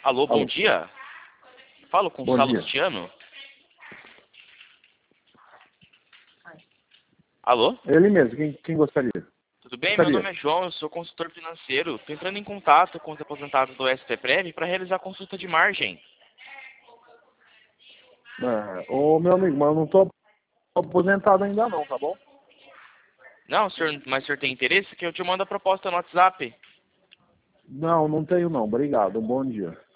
Alô, bom Alô. dia. Falo com o Bom dia. Salustiano. Alô? Ele mesmo, quem gostaria? Tudo bem? Meu nome é João, eu sou consultor financeiro. Estou entrando em contato com os aposentados do SPPrev para realizar consulta de margem. Ô, meu amigo, mas eu não tô aposentado ainda não, tá bom? Não, senhor, mas o senhor tem interesse? Que eu te mando a proposta no WhatsApp. Não tenho não, obrigado, um bom dia.